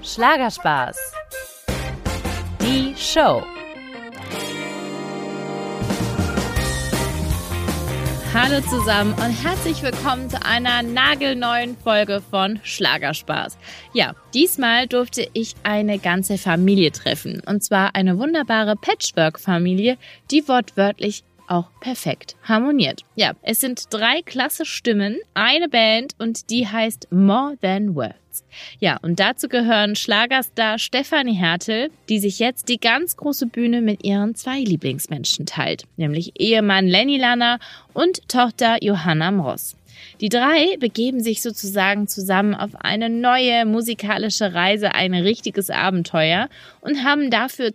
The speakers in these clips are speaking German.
Schlagerspaß. Die Show. Hallo zusammen und herzlich willkommen zu einer nagelneuen Folge von Schlagerspaß. Ja, diesmal durfte ich eine ganze Familie treffen. Und zwar eine wunderbare Patchwork-Familie, die wortwörtlich auch perfekt harmoniert. Ja, es sind 3 klasse Stimmen, eine Band und die heißt More Than Words. Ja, und dazu gehören Schlagerstar Stefanie Hertel, die sich jetzt die ganz große Bühne mit ihren 2 Lieblingsmenschen teilt, nämlich Ehemann Lenny Lanner und Tochter Johanna Mross. Die 3 begeben sich sozusagen zusammen auf eine neue musikalische Reise, ein richtiges Abenteuer und haben dafür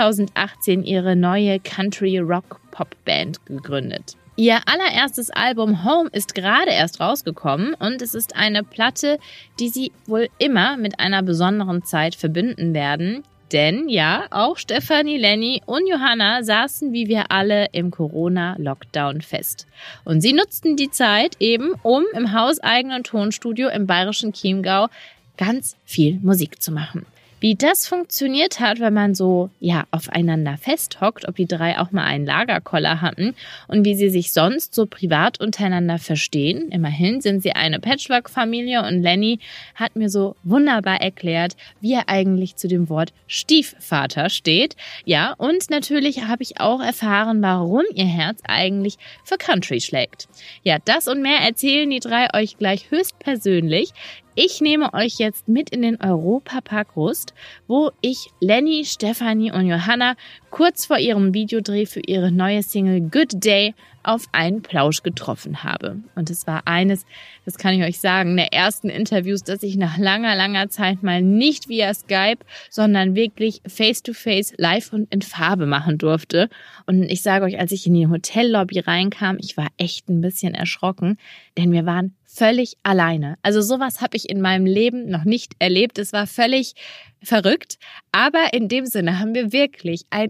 2018 ihre neue Country-Rock-Pop-Band gegründet. Ihr allererstes Album Home ist gerade erst rausgekommen und es ist eine Platte, die sie wohl immer mit einer besonderen Zeit verbinden werden. Denn ja, auch Stefanie, Lenny und Johanna saßen wie wir alle im Corona-Lockdown fest. Und sie nutzten die Zeit eben, um im hauseigenen Tonstudio im bayerischen Chiemgau ganz viel Musik zu machen. Wie das funktioniert hat, wenn man so aufeinander festhockt, ob die 3 auch mal einen Lagerkoller hatten und wie sie sich sonst so privat untereinander verstehen. Immerhin sind sie eine Patchwork-Familie und Lenny hat mir so wunderbar erklärt, wie er eigentlich zu dem Wort Stiefvater steht. Ja, und natürlich habe ich auch erfahren, warum ihr Herz eigentlich für Country schlägt. Ja, das und mehr erzählen die 3 euch gleich höchstpersönlich. Ich nehme euch jetzt mit in den Europapark Rust, wo ich Lenny, Stefanie und Johanna kurz vor ihrem Videodreh für ihre neue Single Good Day auf einen Plausch getroffen habe. Und es war eines, das kann ich euch sagen, der ersten Interviews, das ich nach langer Zeit mal nicht via Skype, sondern wirklich face-to-face, live und in Farbe machen durfte. Und ich sage euch, als ich in die Hotellobby reinkam, ich war echt ein bisschen erschrocken, denn wir waren völlig alleine. Also sowas habe ich in meinem Leben noch nicht erlebt. Es war völlig verrückt. Aber in dem Sinne haben wir wirklich ein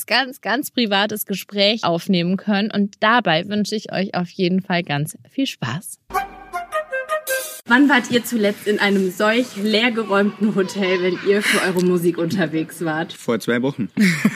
ganz privates Gespräch aufnehmen können. Und dabei wünsche ich euch auf jeden Fall ganz viel Spaß. Wann wart ihr zuletzt in einem solch leergeräumten Hotel, wenn ihr für eure Musik unterwegs wart? Vor 2 Wochen.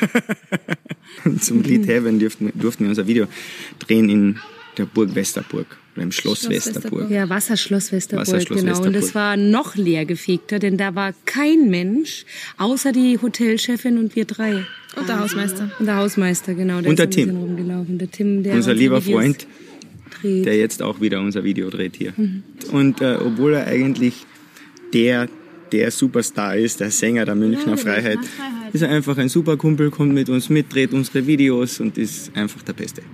Zum Lied Heaven durften wir unser Video drehen in der Burg Westerburg. Oder im Schloss Westerburg. Ja, Wasserschloss Westerburg, genau. Und es war noch leergefegter, denn da war kein Mensch, außer die Hotelchefin und wir 3. Und der Hausmeister. Und der Hausmeister, genau. Und der Tim. Rumgelaufen. Der Tim, der unser lieber Freund, dreht. Der jetzt auch wieder unser Video dreht hier. Mhm. Und obwohl er eigentlich der Superstar ist, der Sänger der Münchner Freiheit, ist er einfach ein super Kumpel, kommt mit uns mit, dreht unsere Videos und ist einfach der Beste.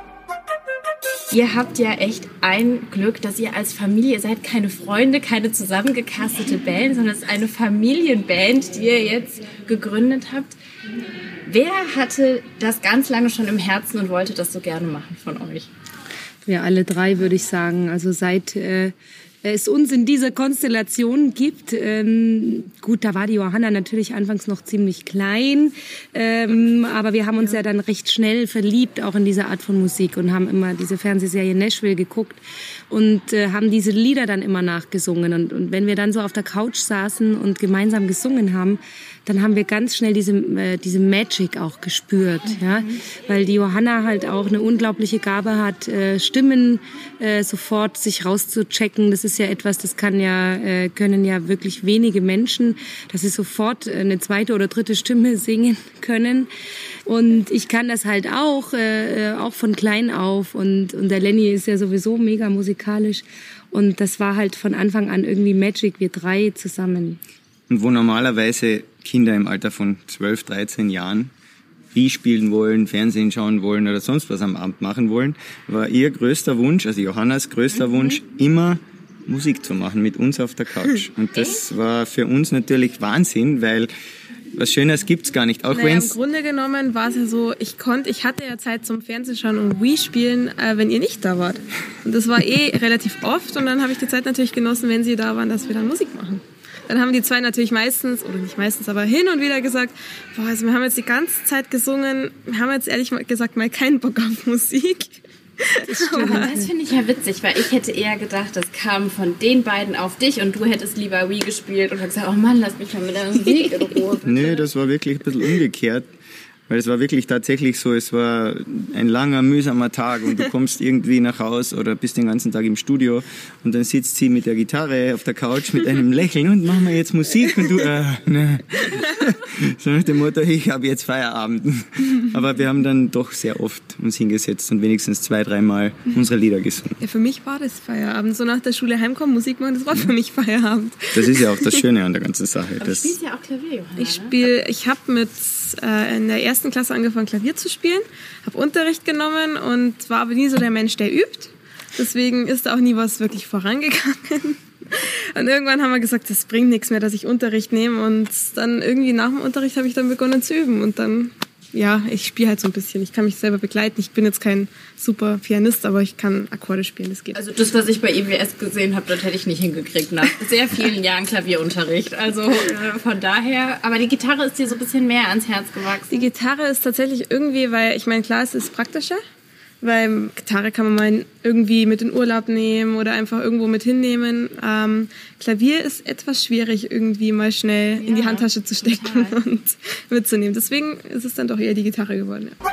Ihr habt ja echt ein Glück, dass ihr als Familie seid, keine Freunde, keine zusammengecastete Band, sondern es ist eine Familienband, die ihr jetzt gegründet habt. Wer hatte das ganz lange schon im Herzen und wollte das so gerne machen von euch? Wir alle 3, würde ich sagen. Also seit es uns in dieser Konstellation gibt. Gut, da war die Johanna natürlich anfangs noch ziemlich klein, aber wir haben uns ja dann recht schnell verliebt, auch in diese Art von Musik und haben immer diese Fernsehserie Nashville geguckt und haben diese Lieder dann immer nachgesungen. Und wenn wir dann so auf der Couch saßen und gemeinsam gesungen haben, dann haben wir ganz schnell diese Magic auch gespürt, ja, weil die Johanna halt auch eine unglaubliche Gabe hat, Stimmen sofort sich rauszuchecken. Das ist ja etwas, das können ja wirklich wenige Menschen, dass sie sofort eine 2. oder 3. Stimme singen können. Und ich kann das halt auch von klein auf. Und der Lenny ist ja sowieso mega musikalisch. Und das war halt von Anfang an irgendwie Magic, wir 3 zusammen. Und wo normalerweise Kinder im Alter von 12, 13 Jahren Wii spielen wollen, Fernsehen schauen wollen oder sonst was am Abend machen wollen, war ihr größter Wunsch, also Johannas größter Wunsch, immer Musik zu machen mit uns auf der Couch. Und das war für uns natürlich Wahnsinn, weil was Schöneres gibt's gar nicht. Auch wenn's im Grunde genommen war es ja so, ich hatte ja Zeit zum Fernsehschauen und Wii spielen, wenn ihr nicht da wart. Und das war relativ oft und dann habe ich die Zeit natürlich genossen, wenn sie da waren, dass wir dann Musik machen. Dann haben die 2 natürlich meistens, oder nicht meistens, aber hin und wieder gesagt, also wir haben jetzt die ganze Zeit gesungen, wir haben jetzt ehrlich gesagt mal keinen Bock auf Musik. Das finde ich ja witzig, weil ich hätte eher gedacht, das kam von den beiden auf dich und du hättest lieber Wii gespielt und gesagt, oh Mann, lass mich mal mit der Musik in Ruhe. Nö, das war wirklich ein bisschen umgekehrt. Weil es war wirklich tatsächlich so, es war ein langer, mühsamer Tag und du kommst irgendwie nach Haus oder bist den ganzen Tag im Studio und dann sitzt sie mit der Gitarre auf der Couch mit einem Lächeln und machen wir jetzt Musik und du, ne. So nach dem Motto, ich habe jetzt Feierabend. Aber wir haben dann doch sehr oft uns hingesetzt und wenigstens 2-3 Mal unsere Lieder gesungen. Ja, für mich war das Feierabend. So nach der Schule heimkommen, Musik machen, das war für mich Feierabend. Das ist ja auch das Schöne an der ganzen Sache. Aber du spielst ja auch Klavier, Johanna. Ich habe mit in der ersten Klasse angefangen, Klavier zu spielen, habe Unterricht genommen und war aber nie so der Mensch, der übt. Deswegen ist da auch nie was wirklich vorangegangen. Und irgendwann haben wir gesagt, das bringt nichts mehr, dass ich Unterricht nehme. Und dann irgendwie nach dem Unterricht habe ich dann begonnen zu üben. Und dann, ja, ich spiele halt so ein bisschen. Ich kann mich selber begleiten. Ich bin jetzt kein super Pianist, aber ich kann Akkorde spielen, das geht. Also das, was ich bei IWS gesehen habe, das hätte ich nicht hingekriegt nach sehr vielen Jahren Klavierunterricht. Also von daher, aber die Gitarre ist dir so ein bisschen mehr ans Herz gewachsen. Die Gitarre ist tatsächlich irgendwie, weil ich meine, klar, es ist praktischer. Weil Gitarre kann man mal irgendwie mit in Urlaub nehmen oder einfach irgendwo mit hinnehmen. Klavier ist etwas schwierig, irgendwie mal schnell in die Handtasche zu stecken und mitzunehmen. Deswegen ist es dann doch eher die Gitarre geworden. Ja.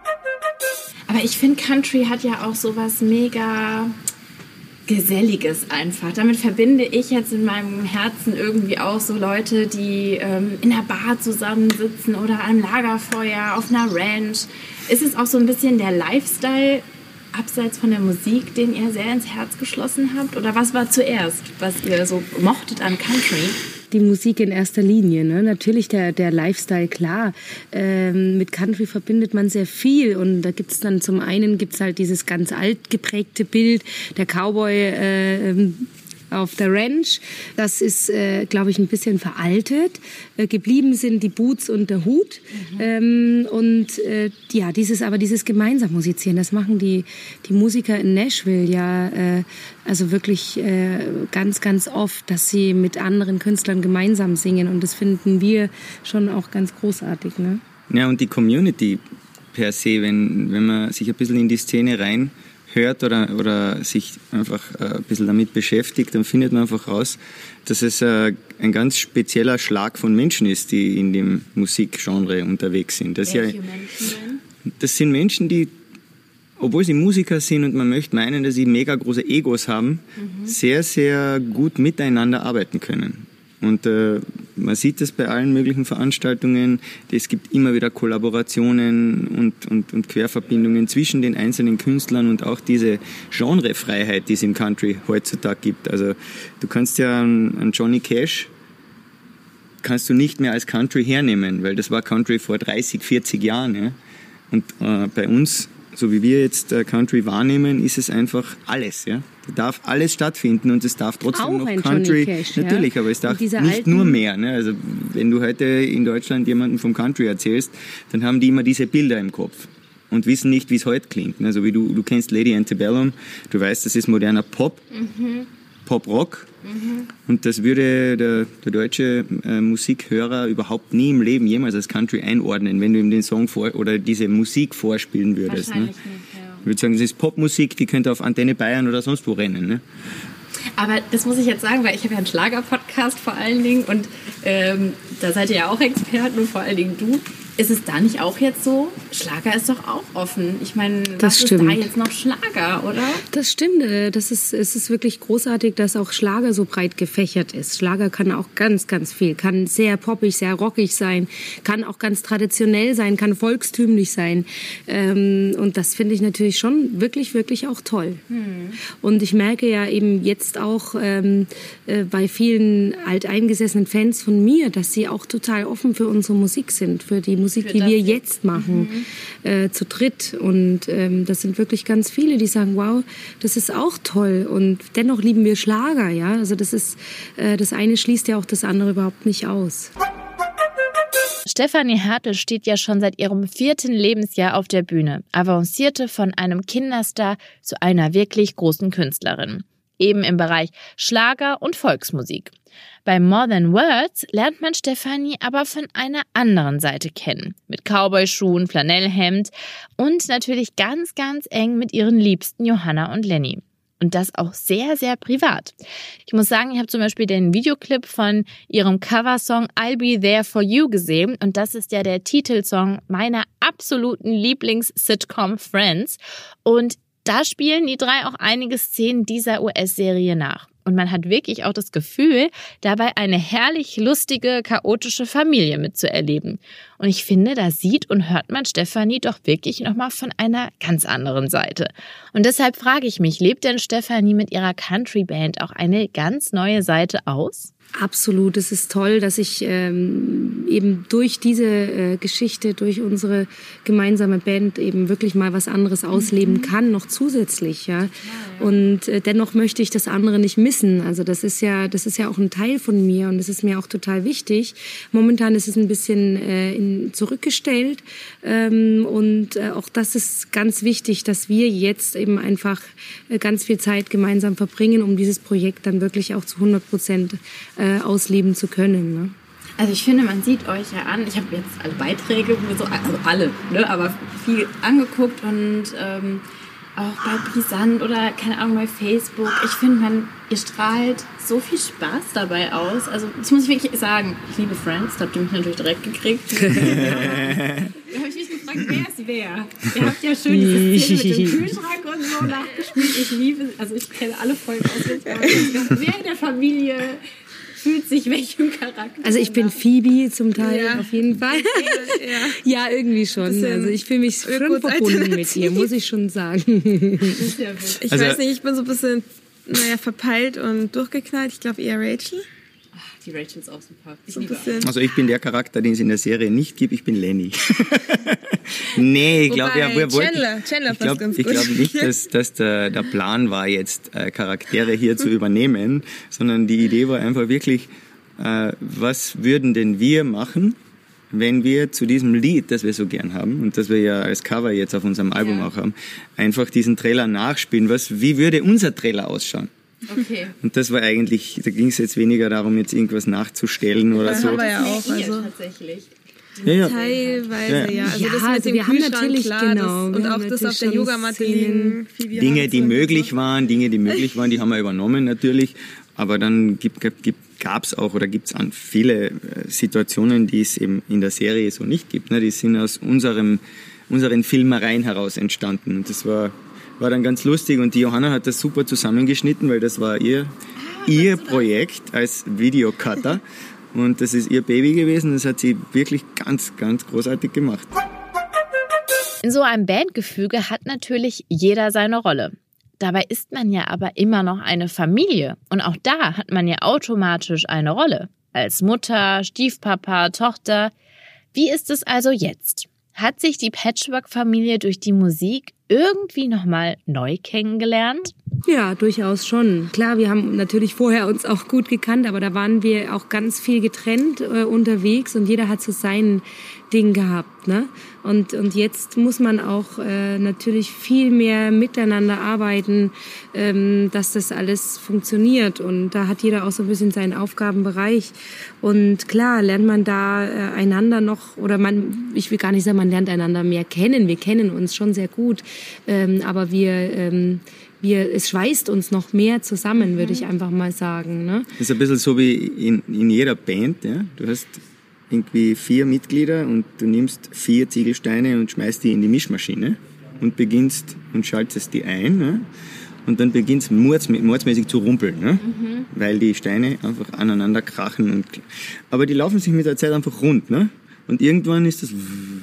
Aber ich finde, Country hat ja auch sowas mega Geselliges einfach. Damit verbinde ich jetzt in meinem Herzen irgendwie auch so Leute, die in einer Bar zusammensitzen oder am Lagerfeuer, auf einer Ranch. Ist es auch so ein bisschen der Lifestyle abseits von der Musik, den ihr sehr ins Herz geschlossen habt? Oder was war zuerst, was ihr so mochtet an Country? Die Musik in erster Linie, ne? Natürlich der Lifestyle, klar. Mit Country verbindet man sehr viel und da gibt's dann zum einen gibt's halt dieses ganz alt geprägte Bild, der Cowboy auf der Ranch. Das ist, glaube ich, ein bisschen veraltet. Geblieben sind die Boots und der Hut. Dieses gemeinsam musizieren, das machen die Musiker in Nashville ja also wirklich ganz, ganz oft, dass sie mit anderen Künstlern gemeinsam singen. Und das finden wir schon auch ganz großartig. Ne? Ja, und die Community per se, wenn man sich ein bisschen in die Szene rein hört oder sich einfach ein bisschen damit beschäftigt, dann findet man einfach raus, dass es ein ganz spezieller Schlag von Menschen ist, die in dem Musikgenre unterwegs sind. Welche Menschen denn? Das sind Menschen, die, obwohl sie Musiker sind und man möchte meinen, dass sie mega große Egos haben, sehr, sehr gut miteinander arbeiten können. Und man sieht das bei allen möglichen Veranstaltungen. Es gibt immer wieder Kollaborationen und Querverbindungen zwischen den einzelnen Künstlern und auch diese Genrefreiheit, die es im Country heutzutage gibt. Also du kannst ja einen Johnny Cash kannst du nicht mehr als Country hernehmen, weil das war Country vor 30, 40 Jahren. Ja? Und bei uns, so wie wir jetzt Country wahrnehmen, ist es einfach alles. Ja? Da darf alles stattfinden und es darf trotzdem auch noch Country. Cash, natürlich, ja? Aber es darf nicht nur mehr. Ne? Also wenn du heute in Deutschland jemanden vom Country erzählst, dann haben die immer diese Bilder im Kopf und wissen nicht, wie es heute klingt. Also wie du kennst Lady Antebellum, du weißt, das ist moderner Pop, Pop-Rock. Und das würde der deutsche Musikhörer überhaupt nie im Leben jemals als Country einordnen, wenn du ihm den Song oder diese Musik vorspielen würdest. Ne? Wahrscheinlich nicht, ja. Ich würde sagen, das ist Popmusik, die könnte auf Antenne Bayern oder sonst wo rennen. Ne? Aber das muss ich jetzt sagen, weil ich habe ja einen Schlager-Podcast vor allen Dingen und da seid ihr ja auch Experten und vor allen Dingen du. Ist es da nicht auch jetzt so? Schlager ist doch auch offen. Ich meine, was ist da jetzt noch Schlager, oder? Das stimmt. Es ist wirklich großartig, dass auch Schlager so breit gefächert ist. Schlager kann auch ganz, ganz viel. Kann sehr poppig, sehr rockig sein. Kann auch ganz traditionell sein. Kann volkstümlich sein. Und das finde ich natürlich schon wirklich, wirklich auch toll. Und ich merke ja eben jetzt auch bei vielen alteingesessenen Fans von mir, dass sie auch total offen für unsere Musik sind. Für die Musik, die wir jetzt machen, zu dritt. Und das sind wirklich ganz viele, die sagen, wow, das ist auch toll. Und dennoch lieben wir Schlager, ja. Also das ist, das eine schließt ja auch das andere überhaupt nicht aus. Stefanie Hertel steht ja schon seit ihrem 4. Lebensjahr auf der Bühne, avancierte von einem Kinderstar zu einer wirklich großen Künstlerin. eben im Bereich Schlager und Volksmusik. Bei More Than Words lernt man Stefanie aber von einer anderen Seite kennen. Mit Cowboyschuhen, Flanellhemd und natürlich ganz, ganz eng mit ihren Liebsten Johanna und Lenny. Und das auch sehr, sehr privat. Ich muss sagen, ich habe zum Beispiel den Videoclip von ihrem Coversong I'll Be There For You gesehen. Und das ist ja der Titelsong meiner absoluten Lieblings-Sitcom Friends. Und da spielen die drei auch einige Szenen dieser US-Serie nach. Und man hat wirklich auch das Gefühl, dabei eine herrlich lustige, chaotische Familie mitzuerleben. Und ich finde, da sieht und hört man Stefanie doch wirklich nochmal von einer ganz anderen Seite. Und deshalb frage ich mich, lebt denn Stefanie mit ihrer Country-Band auch eine ganz neue Seite aus? Absolut, es ist toll, dass ich eben durch diese Geschichte, durch unsere gemeinsame Band eben wirklich mal was anderes ausleben kann, noch zusätzlich, ja. Und dennoch möchte ich das andere nicht missen. Also das ist ja auch ein Teil von mir und das ist mir auch total wichtig. Momentan ist es ein bisschen zurückgestellt und auch das ist ganz wichtig, dass wir jetzt eben einfach ganz viel Zeit gemeinsam verbringen, um dieses Projekt dann wirklich auch zu 100% ausleben zu können. Ne? Also ich finde, man sieht euch ja an. Ich habe jetzt alle Beiträge, also alle, ne, aber viel angeguckt und auch bei Brisant oder keine Ahnung bei Facebook. Ich finde, ihr strahlt so viel Spaß dabei aus. Also das muss ich wirklich sagen. Ich liebe Friends, da habt ihr mich natürlich direkt gekriegt. Da habe ich mich gefragt, wer ist wer? Ihr habt ja schön diese Szene mit dem Kühlschrank und so nachgespielt. Ich kenne alle Folgen auswendig. Wer in der Familie fühlt sich welchem Charakter? Also ich bin Phoebe zum Teil, auf jeden Fall. Ja, irgendwie schon. Also ich fühle mich schon verbunden mit ihr, muss ich schon sagen. Ich weiß nicht, ich bin so ein bisschen verpeilt und durchgeknallt. Ich glaube eher Rachel. Die Rachel ist auch super. Also ich bin der Charakter, den es in der Serie nicht gibt. Ich bin Lenny. Nee, ich glaube, ich glaube nicht, dass der Plan war, jetzt Charaktere hier zu übernehmen, sondern die Idee war einfach wirklich, was würden denn wir machen, wenn wir zu diesem Lied, das wir so gern haben und das wir ja als Cover jetzt auf unserem Album auch haben, einfach diesen Trailer nachspielen. Wie würde unser Trailer ausschauen? Okay. Und das war eigentlich, da ging es jetzt weniger darum, jetzt irgendwas nachzustellen oder so. Haben wir ja auch, also tatsächlich. Ja. Teilweise, ja. Also das mit dem wir haben natürlich, klar, genau. Und auch das auf der Yogamatte liegen. Dinge, die möglich waren, die haben wir übernommen natürlich. Aber dann gab's auch oder gibt's an viele Situationen, die es eben in der Serie so nicht gibt. Ne? Die sind aus unseren Filmereien heraus entstanden. Und das war dann ganz lustig und die Johanna hat das super zusammengeschnitten, weil das war ihr Projekt als Videocutter und das ist ihr Baby gewesen. Das hat sie wirklich ganz, ganz großartig gemacht. In so einem Bandgefüge hat natürlich jeder seine Rolle. Dabei ist man ja aber immer noch eine Familie und auch da hat man ja automatisch eine Rolle. Als Mutter, Stiefpapa, Tochter. Wie ist es also jetzt? Hat sich die Patchwork-Familie durch die Musik irgendwie nochmal neu kennengelernt? Ja, durchaus schon. Klar, wir haben natürlich vorher uns auch gut gekannt, aber da waren wir auch ganz viel getrennt unterwegs und jeder hat so sein Ding gehabt, ne? Und jetzt muss man auch natürlich viel mehr miteinander arbeiten, dass das alles funktioniert. Und da hat jeder auch so ein bisschen seinen Aufgabenbereich. Und klar, lernt man da einander noch, oder ich will gar nicht sagen, man lernt einander mehr kennen. Wir kennen uns schon sehr gut, aber es schweißt uns noch mehr zusammen, würde ich einfach mal sagen. Ne? Das ist ein bisschen so wie in jeder Band. Ja? Du hast irgendwie 4 Mitglieder und du nimmst 4 Ziegelsteine und schmeißt die in die Mischmaschine und beginnst und schaltest die ein. Ne? Und dann beginnt es mordsmäßig zu rumpeln, ne? Weil die Steine einfach aneinander krachen. Aber die laufen sich mit der Zeit einfach rund. Ne? Und irgendwann ist das...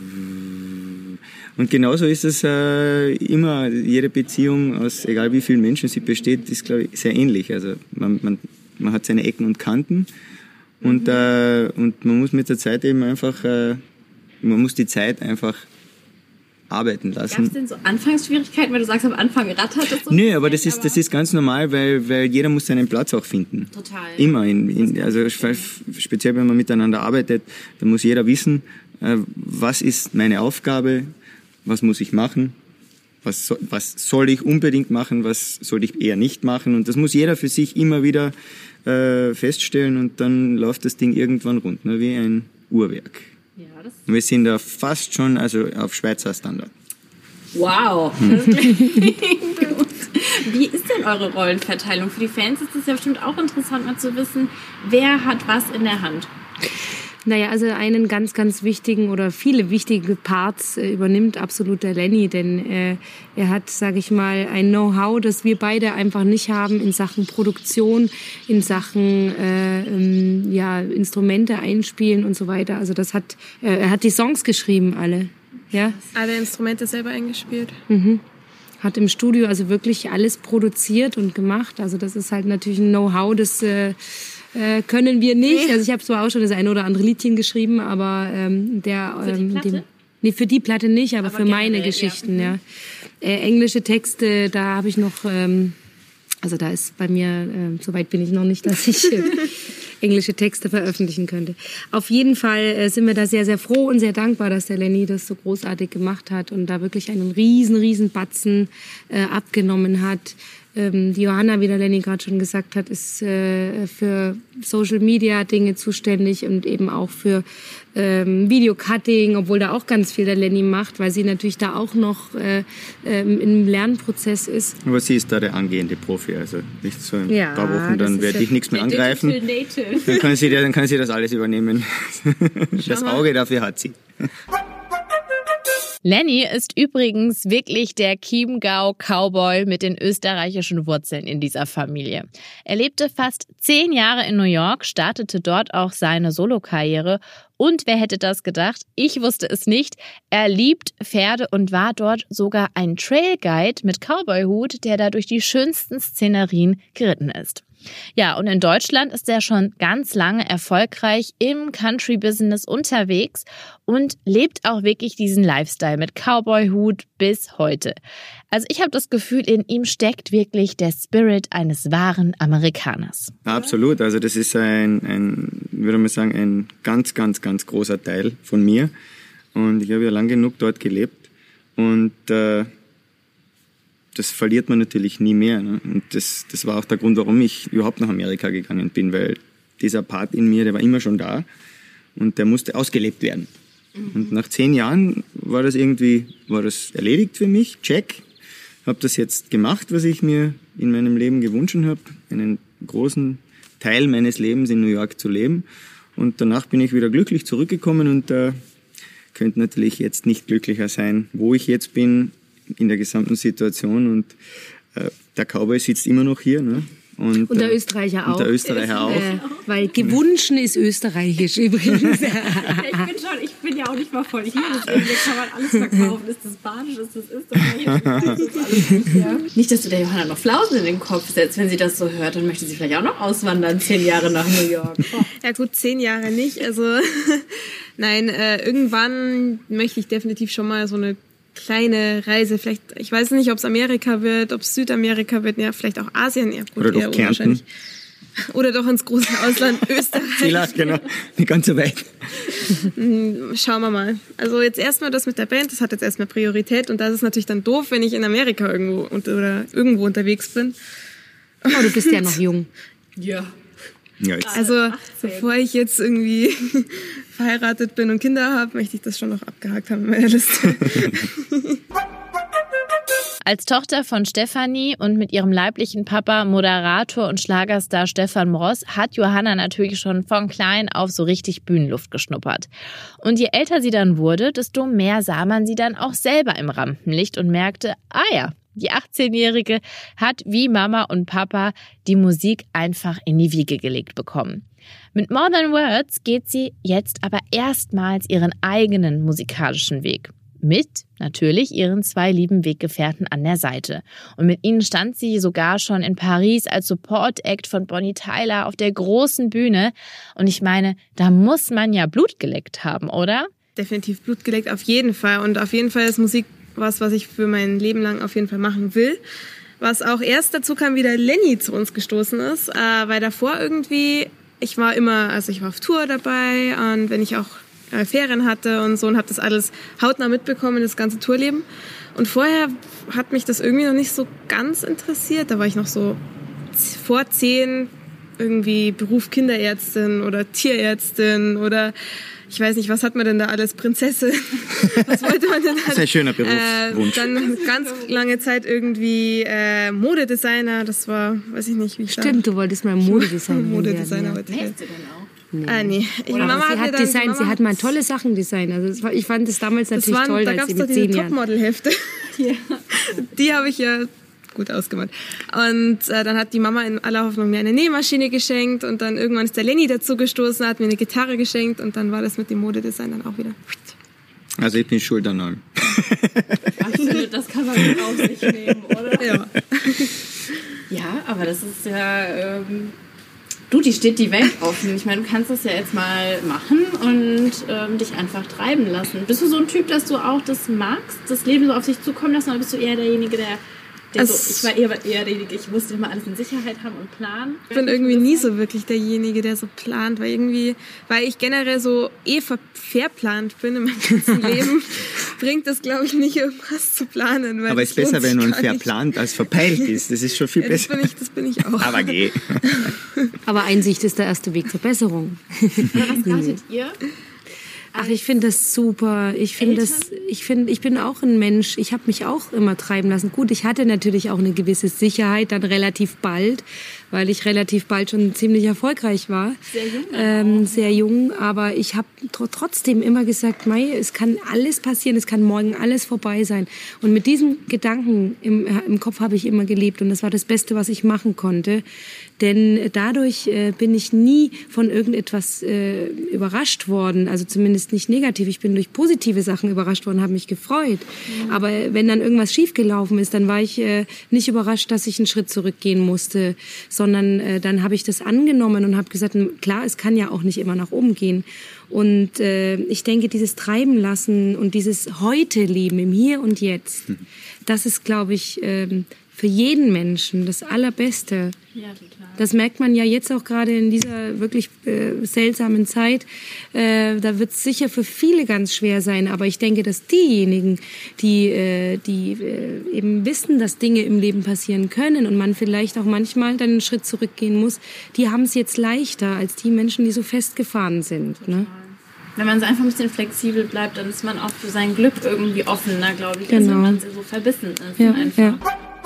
Und genauso ist es immer, jede Beziehung, aus egal wie vielen Menschen sie besteht, ist, glaube ich, sehr ähnlich. Also man hat seine Ecken und Kanten und man muss mit der Zeit eben einfach, man muss die Zeit einfach arbeiten lassen. Gab es denn so Anfangsschwierigkeiten, weil du sagst, am Anfang rattert das so? Nö, aber das ist ganz normal, weil jeder muss seinen Platz auch finden. Total. Immer. Also speziell, wenn man miteinander arbeitet, dann muss jeder wissen, was ist meine Aufgabe, was muss ich machen was soll ich unbedingt machen, was soll ich eher nicht machen. Und das muss jeder für sich immer wieder feststellen und dann läuft das Ding irgendwann rund, ne, wie ein Uhrwerk. Ja, und wir sind da fast schon auf Schweizer Standard. Wow, das klingt gut. Wie ist denn eure Rollenverteilung? Für die Fans ist es ja bestimmt auch interessant, mal zu wissen, wer hat was in der Hand. Naja, also einen ganz, ganz wichtigen oder viele wichtige Parts übernimmt absolut der Lenny, denn er hat, sage ich mal, ein Know-how, das wir beide einfach nicht haben in Sachen Produktion, in Sachen Instrumente einspielen und so weiter. Also er hat die Songs geschrieben, alle. Ja? Alle Instrumente selber eingespielt. Mhm. Hat im Studio also wirklich alles produziert und gemacht. Also das ist halt natürlich ein Know-how, das können wir nicht. Also ich habe zwar auch schon das eine oder andere Liedchen geschrieben, aber für die Platte nicht, aber für meine Geschichten, ja. Englische Texte, da habe ich noch, also da ist bei mir, so weit bin ich noch nicht, dass ich englische Texte veröffentlichen könnte. Auf jeden Fall sind wir da sehr, sehr froh und sehr dankbar, dass der Lenny das so großartig gemacht hat und da wirklich einen riesen Batzen abgenommen hat. Die Johanna, wie der Lenny gerade schon gesagt hat, ist für Social-Media-Dinge zuständig und eben auch für Videocutting, obwohl da auch ganz viel der Lenny macht, weil sie natürlich da auch noch im Lernprozess ist. Aber sie ist da der angehende Profi, also nicht so in ein paar Wochen, dann werde ich nichts mehr angreifen. Dann kann sie das alles übernehmen. Das Auge dafür hat sie. Lenny ist übrigens wirklich der Chiemgau-Cowboy mit den österreichischen Wurzeln in dieser Familie. Er lebte fast 10 Jahre in New York, startete dort auch seine Solokarriere und wer hätte das gedacht? Ich wusste es nicht. Er liebt Pferde und war dort sogar ein Trailguide mit Cowboyhut, der da durch die schönsten Szenerien geritten ist. Ja, und in Deutschland ist er schon ganz lange erfolgreich im Country-Business unterwegs und lebt auch wirklich diesen Lifestyle mit Cowboy-Hut bis heute. Also ich habe das Gefühl, in ihm steckt wirklich der Spirit eines wahren Amerikaners. Absolut, also das ist würde man sagen, ein ganz großer Teil von mir. Und ich habe ja lang genug dort gelebt und das verliert man natürlich nie mehr. Ne? Und das war auch der Grund, warum ich überhaupt nach Amerika gegangen bin, weil dieser Part in mir, der war immer schon da und der musste ausgelebt werden. Und nach 10 Jahren war das erledigt für mich, check. Habe das jetzt gemacht, was ich mir in meinem Leben gewünscht habe, einen großen Teil meines Lebens in New York zu leben. Und danach bin ich wieder glücklich zurückgekommen und könnte natürlich jetzt nicht glücklicher sein, wo ich jetzt bin, in der gesamten Situation und der Cowboy sitzt immer noch hier, ne? Und der Österreicher auch. Und der Österreicher auch. Weil gewünschen ist österreichisch übrigens. Ich bin ja auch nicht mal voll hier, deswegen kann man alles verkaufen. Ist das Badisch, ist das Österreichisch? Nicht, dass du der Johanna noch Flausen in den Kopf setzt, wenn sie das so hört, dann möchte sie vielleicht auch noch auswandern, 10 Jahre nach New York. Ja gut, 10 Jahre nicht, also nein, irgendwann möchte ich definitiv schon mal so eine kleine Reise, vielleicht, ich weiß nicht, ob es Amerika wird, ob es Südamerika wird, ja, vielleicht auch Asien, ja, gut, oder doch Kärnten. Oder doch ins große Ausland, Österreich. Vielleicht, genau, die ganze Welt. Schauen wir mal. Also jetzt erstmal das mit der Band, das hat jetzt erstmal Priorität und das ist natürlich dann doof, wenn ich in Amerika irgendwo unterwegs bin. Oh, du bist ja noch jung. Ja. Ja, also bevor ich jetzt irgendwie verheiratet bin und Kinder habe, möchte ich das schon noch abgehakt haben in meiner Liste. Als Tochter von Stefanie und mit ihrem leiblichen Papa, Moderator und Schlagerstar Stefan Mross, hat Johanna natürlich schon von klein auf so richtig Bühnenluft geschnuppert. Und je älter sie dann wurde, desto mehr sah man sie dann auch selber im Rampenlicht und merkte, die 18-Jährige hat wie Mama und Papa die Musik einfach in die Wiege gelegt bekommen. Mit More Than Words geht sie jetzt aber erstmals ihren eigenen musikalischen Weg. Mit natürlich ihren 2 lieben Weggefährten an der Seite. Und mit ihnen stand sie sogar schon in Paris als Support-Act von Bonnie Tyler auf der großen Bühne. Und ich meine, da muss man ja Blut geleckt haben, oder? Definitiv Blut geleckt, auf jeden Fall. Und auf jeden Auf jeden Fall ist Musik was ich für mein Leben lang auf jeden Fall machen will. Was auch erst dazu kam, wie der Lenny zu uns gestoßen ist, weil davor irgendwie, ich war auf Tour dabei und wenn ich auch Ferien hatte und so und habe das alles hautnah mitbekommen, das ganze Tourleben. Und vorher hat mich das irgendwie noch nicht so ganz interessiert. Da war ich noch so vor 10 irgendwie Beruf Kinderärztin oder Tierärztin oder ich weiß nicht, was hat man denn da alles? Prinzessin. Was wollte man denn da? Das ist ein schöner Berufswunsch. Dann ganz lange Zeit irgendwie Modedesigner. Das war, weiß ich nicht, wie ich Stimmt, du wolltest mal Modedesigner werden. Modedesigner. Wer ist du denn auch? Nee. Sie hat mal tolle Sachen designt. Also ich fand das damals natürlich toll, da als sie gab's mit 10 diese Jahren. Topmodel-Hefte. Ja. Die habe ich ja gut ausgemalt. Und dann hat die Mama in aller Hoffnung mir eine Nähmaschine geschenkt und dann irgendwann ist der Lenny dazu gestoßen, hat mir eine Gitarre geschenkt und dann war das mit dem Modedesign dann auch wieder. Also ich bin schuld an allem. Ich finde, das kann man mit auf sich nehmen, oder? Ja. Ja, aber das ist ja... Du, die steht die Welt offen. Ich meine, du kannst das ja jetzt mal machen und dich einfach treiben lassen. Bist du so ein Typ, dass du auch das magst, das Leben so auf sich zukommen lassen, oder bist du eher derjenige, der so, ich war eher derjenige, ich musste immer alles in Sicherheit haben und planen? Ich bin irgendwie nie so wirklich derjenige, der so plant, weil ich generell so verplant bin in meinem ganzen Leben, bringt das, glaube ich, nicht irgendwas zu planen. Weil aber es ist besser, wenn man verplant als verpeilt ist. Das ist schon viel besser. Das bin ich auch. Aber geh. Aber Einsicht ist der erste Weg zur Besserung. Was ratet ihr? Ach, ich finde das super. Ich bin auch ein Mensch. Ich habe mich auch immer treiben lassen. Gut, ich hatte natürlich auch eine gewisse Sicherheit dann relativ bald, weil ich relativ bald schon ziemlich erfolgreich war. Sehr jung. Sehr jung, aber ich habe trotzdem immer gesagt, Mei, es kann alles passieren, es kann morgen alles vorbei sein. Und mit diesem Gedanken im Kopf habe ich immer gelebt und das war das Beste, was ich machen konnte. Denn dadurch bin ich nie von irgendetwas überrascht worden, also zumindest nicht negativ. Ich bin durch positive Sachen überrascht worden, habe mich gefreut. Aber wenn dann irgendwas schiefgelaufen ist, dann war ich nicht überrascht, dass ich einen Schritt zurückgehen musste, sondern dann habe ich das angenommen und habe gesagt, klar, es kann ja auch nicht immer nach oben gehen. Und ich denke, dieses Treiben lassen und dieses Heute-Leben im Hier und Jetzt, das ist, glaube ich, für jeden Menschen das Allerbeste. Ja, total. Das merkt man ja jetzt auch gerade in dieser wirklich seltsamen Zeit. Da wird es sicher für viele ganz schwer sein. Aber ich denke, dass diejenigen, die eben wissen, dass Dinge im Leben passieren können und man vielleicht auch manchmal dann einen Schritt zurückgehen muss, die haben es jetzt leichter als die Menschen, die so festgefahren sind. Ne? Wenn man so einfach ein bisschen flexibel bleibt, dann ist man auch für sein Glück irgendwie offener, glaube ich. Genau. Also wenn man so verbissen ist. Ja, einfach. ja.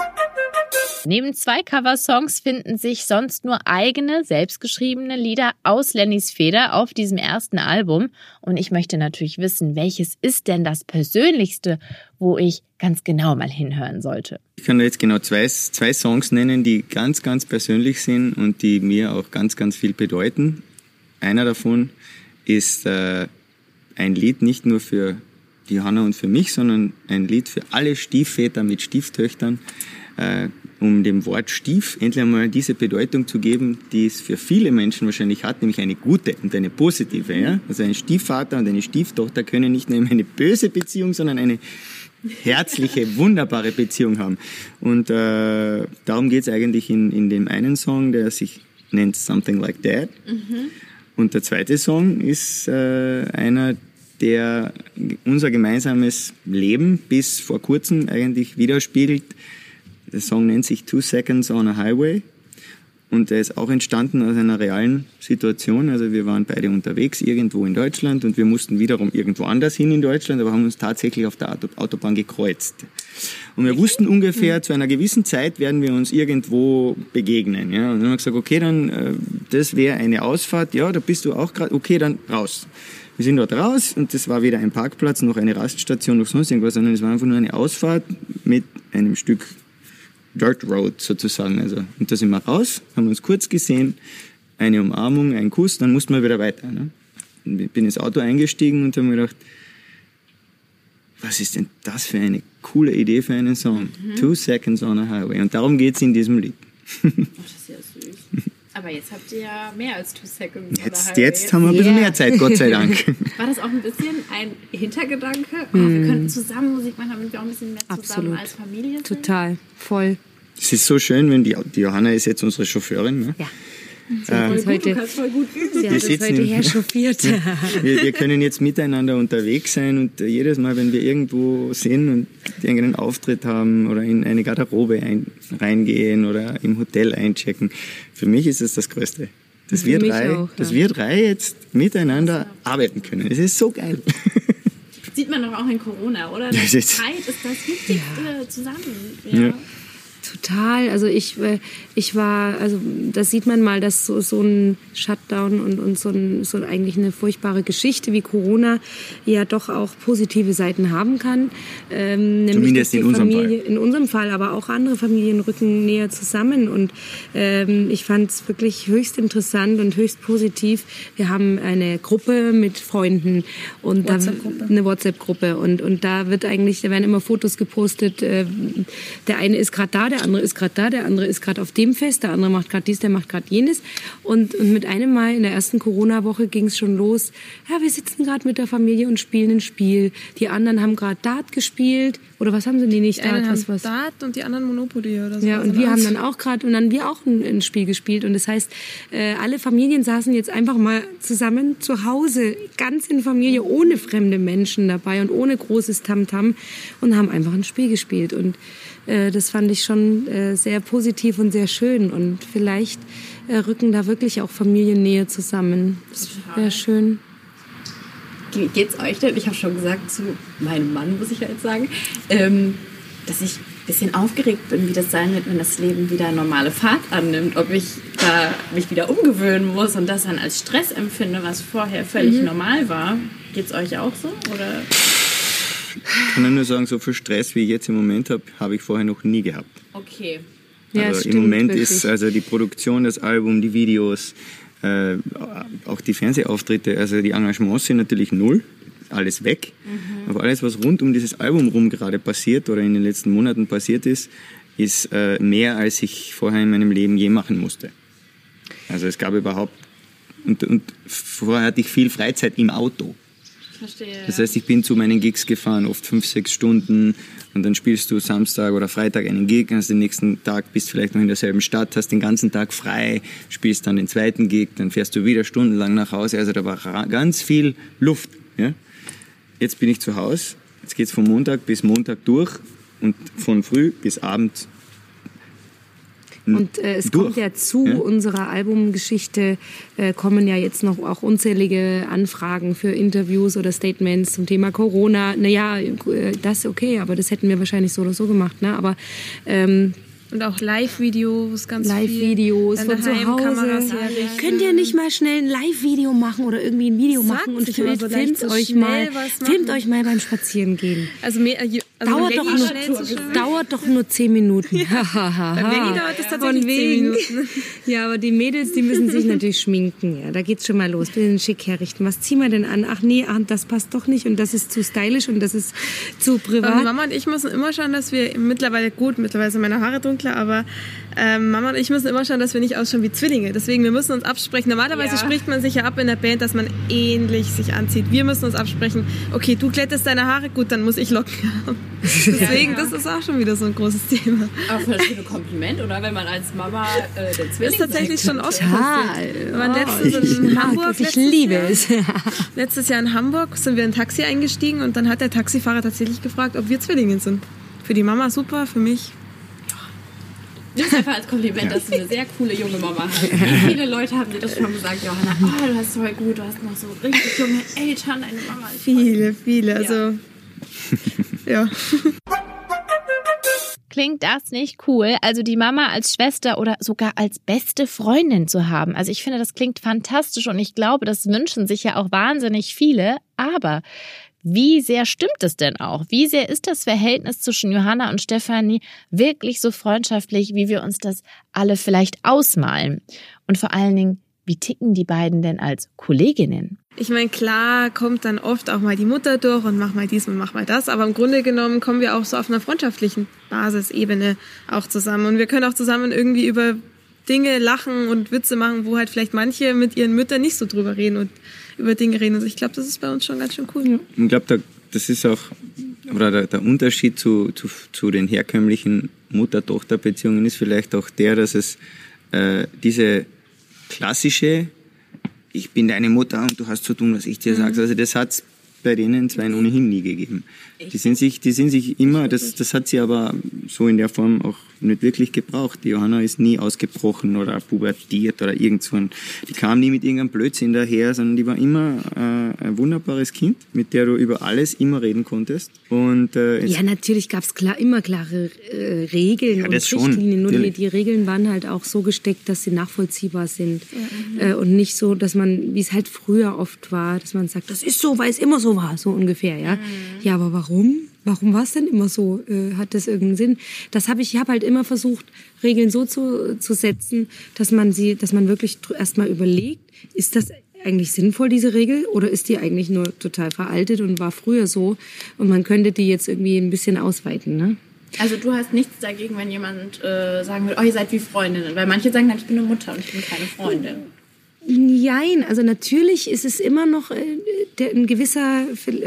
Neben 2 Coversongs finden sich sonst nur eigene, selbstgeschriebene Lieder aus Lennys Feder auf diesem ersten Album. Und ich möchte natürlich wissen, welches ist denn das Persönlichste, wo ich ganz genau mal hinhören sollte? Ich kann jetzt genau zwei Songs nennen, die ganz, ganz persönlich sind und die mir auch ganz, ganz viel bedeuten. Einer davon ist ein Lied nicht nur für die Johanna und für mich, sondern ein Lied für alle Stiefväter mit Stieftöchtern, um dem Wort Stief endlich einmal diese Bedeutung zu geben, die es für viele Menschen wahrscheinlich hat, nämlich eine gute und eine positive. Ja? Also ein Stiefvater und eine Stieftochter können nicht nur eine böse Beziehung, sondern eine herzliche, wunderbare Beziehung haben. Und darum geht es eigentlich in dem einen Song, der sich nennt Something Like That. Und der zweite Song ist einer, der unser gemeinsames Leben bis vor kurzem eigentlich widerspiegelt. Der Song nennt sich 2 Seconds on a Highway und der ist auch entstanden aus einer realen Situation. Also wir waren beide unterwegs irgendwo in Deutschland und wir mussten wiederum irgendwo anders hin in Deutschland, aber haben uns tatsächlich auf der Autobahn gekreuzt. Und wir wussten ungefähr, zu einer gewissen Zeit werden wir uns irgendwo begegnen. Ja? Und dann haben wir gesagt, okay, dann das wäre eine Ausfahrt, ja, da bist du auch gerade, okay, dann raus. Wir sind dort raus und das war weder ein Parkplatz noch eine Raststation noch sonst irgendwas, sondern es war einfach nur eine Ausfahrt mit einem Stück Dirt Road sozusagen. Also, und da sind wir raus, haben uns kurz gesehen, eine Umarmung, ein Kuss, dann mussten wir wieder weiter. Ne? Und ich bin ins Auto eingestiegen und habe mir gedacht, was ist denn das für eine coole Idee für einen Song? 2 Seconds on a Highway. Und darum geht es in diesem Lied. Ach, das ist ja süß. Aber jetzt habt ihr ja mehr als 2 Seconds. Jetzt haben wir ein bisschen mehr Zeit, Gott sei Dank. War das auch ein bisschen ein Hintergedanke? Oh, wir könnten zusammen Musik machen, damit wir auch ein bisschen mehr zusammen als Familie sind? Total, voll. Es ist so schön, wenn die Johanna ist jetzt unsere Chauffeurin, ne? Ja. Sie hat uns heute herchauffiert. Wir können jetzt miteinander unterwegs sein und jedes Mal, wenn wir irgendwo sind und irgendeinen Auftritt haben oder in eine Garderobe reingehen oder im Hotel einchecken, für mich ist es das Größte. Dass wir drei jetzt miteinander arbeiten können. Es ist so geil. Sieht man doch auch in Corona, oder? Die Zeit ist das Wichtigste zusammen. Ja. Total. Also ich war, also das sieht man mal, dass so ein Shutdown und so eigentlich eine furchtbare Geschichte wie Corona ja doch auch positive Seiten haben kann. Nämlich, zumindest in unserem Fall. In unserem Fall, aber auch andere Familien rücken näher zusammen und ich fand es wirklich höchst interessant und höchst positiv. Wir haben eine Gruppe mit Freunden und eine WhatsApp-Gruppe und da werden immer Fotos gepostet. Der eine ist gerade da, der andere ist gerade da, der andere ist gerade auf dem Fest, der andere macht gerade dies, der macht gerade jenes. Und mit einem Mal in der ersten Corona-Woche ging es schon los. Ja, wir sitzen gerade mit der Familie und spielen ein Spiel. Die anderen haben gerade Dart gespielt. Oder was haben sie? Nee, nicht Dart. Was? Dart und die anderen Monopoly oder so. Ja, und wir haben dann auch gerade, und dann wir auch ein Spiel gespielt. Und das heißt, alle Familien saßen jetzt einfach mal zusammen zu Hause, ganz in Familie, ohne fremde Menschen dabei und ohne großes Tamtam und haben einfach ein Spiel gespielt. Und das fand ich schon sehr positiv und sehr schön. Und vielleicht rücken da wirklich auch Familien näher zusammen. Das wäre schön. Wie geht's euch denn? Ich habe schon gesagt zu meinem Mann, muss ich ja jetzt sagen, dass ich ein bisschen aufgeregt bin, wie das sein wird, wenn das Leben wieder normale Fahrt annimmt. Ob ich da mich wieder umgewöhnen muss und das dann als Stress empfinde, was vorher völlig normal war. Geht's euch auch so? Oder? Ich kann nur sagen, so viel Stress, wie ich jetzt im Moment habe ich vorher noch nie gehabt. Okay. Ja, also stimmt, im Moment wirklich. ist also die Produktion, das Album, die Videos, auch die Fernsehauftritte, also die Engagements sind natürlich null, alles weg. Aber alles, was rund um dieses Album rum gerade passiert oder in den letzten Monaten passiert ist mehr, als ich vorher in meinem Leben je machen musste. Also es gab überhaupt, und vorher hatte ich viel Freizeit im Auto. Verstehe. Das heißt, ich bin zu meinen Gigs gefahren, oft 5-6 Stunden und dann spielst du Samstag oder Freitag einen Gig, hast den nächsten Tag, bist vielleicht noch in derselben Stadt, hast den ganzen Tag frei, spielst dann den zweiten Gig, dann fährst du wieder stundenlang nach Hause, also da war ganz viel Luft. Ja? Jetzt bin ich zu Hause, jetzt geht's von Montag bis Montag durch und von früh bis Abend. Und es kommt ja zu unserer Albumgeschichte, kommen ja jetzt noch auch unzählige Anfragen für Interviews oder Statements zum Thema Corona. Naja, das okay, aber das hätten wir wahrscheinlich so oder so gemacht. Ne? Aber und auch Live-Videos, ganz Live-Videos viel. von zu Hause. Könnt ihr nicht mal schnell ein Live-Video machen oder irgendwie ein Video machen und filmt euch mal beim Spazierengehen. Also dauert doch nur 10 Minuten. Bei Maggie dauert es tatsächlich 10 Minuten. Ja, aber die Mädels, die müssen sich natürlich schminken. Ja, da geht's schon mal los. Bisschen schick herrichten. Was ziehen wir denn an? Ach nee, das passt doch nicht und das ist zu stylisch und das ist zu privat. Aber Mama und ich müssen immer schauen, dass wir mittlerweile sind meine Haare dunkler, aber Mama und ich müssen immer schauen, dass wir nicht ausschauen wie Zwillinge. Deswegen, wir müssen uns absprechen. Normalerweise spricht man sich ja ab in der Band, dass man ähnlich sich anzieht. Wir müssen uns absprechen. Okay, du glättest deine Haare, gut, dann muss ich Locken haben. Deswegen, das ist auch schon wieder so ein großes Thema. Auch für ein Kompliment, oder? Wenn man als Mama der Zwilling das ist tatsächlich schon oft Ich liebe es. Letztes Jahr in Hamburg sind wir in ein Taxi eingestiegen und dann hat der Taxifahrer tatsächlich gefragt, ob wir Zwillinge sind. Für die Mama super, für mich nimm es einfach als Kompliment, dass du eine sehr coole junge Mama hast. Wie viele Leute haben dir das schon gesagt, Johanna? Oh, du hast voll gut, du hast noch so richtig junge Eltern, deine Mama ist viele, also ja. Klingt das nicht cool? Also die Mama als Schwester oder sogar als beste Freundin zu haben. Also ich finde, das klingt fantastisch und ich glaube, das wünschen sich ja auch wahnsinnig viele. Aber wie sehr stimmt es denn auch? Wie sehr ist das Verhältnis zwischen Johanna und Stefanie wirklich so freundschaftlich, wie wir uns das alle vielleicht ausmalen? Und vor allen Dingen, wie ticken die beiden denn als Kolleginnen? Ich meine, klar kommt dann oft auch mal die Mutter durch und mach mal dies und mach mal das, aber im Grunde genommen kommen wir auch so auf einer freundschaftlichen Basisebene auch zusammen und wir können auch zusammen irgendwie über Dinge lachen und Witze machen, wo halt vielleicht manche mit ihren Müttern nicht so drüber reden und über Dinge reden. Also ich glaube, das ist bei uns schon ganz schön cool. Ich glaube, das ist auch, oder der Unterschied zu den herkömmlichen Mutter-Tochter-Beziehungen ist vielleicht auch der, dass es diese klassische, ich bin deine Mutter und du hast zu tun, was ich dir sage. Also das hat's bei denen zwei ohnehin nie gegeben. Die sind sich immer, das hat sie aber so in der Form auch nicht wirklich gebraucht. Die Johanna ist nie ausgebrochen oder pubertiert oder irgend so. Die kam nie mit irgendeinem Blödsinn daher, sondern die war immer ein wunderbares Kind, mit der du über alles immer reden konntest. Und ja, natürlich gab's immer klare Regeln und Richtlinien. Nur die Regeln waren halt auch so gesteckt, dass sie nachvollziehbar sind. Und nicht so, dass man, wie es halt früher oft war, dass man sagt, das ist so, weil es immer so war, so ungefähr. Ja, ja, aber warum? Warum war es denn immer so? Hat das irgendeinen Sinn? Ich habe halt immer versucht, Regeln so zu setzen, dass man wirklich erstmal überlegt, ist das eigentlich sinnvoll, diese Regel? Oder ist die eigentlich nur total veraltet und war früher so? Und man könnte die jetzt irgendwie ein bisschen ausweiten, ne? Also du hast nichts dagegen, wenn jemand sagen will, oh, ihr seid wie Freundinnen. Weil manche sagen dann, ich bin eine Mutter und ich bin keine Freundin. Nein, also natürlich ist es immer noch ein gewisser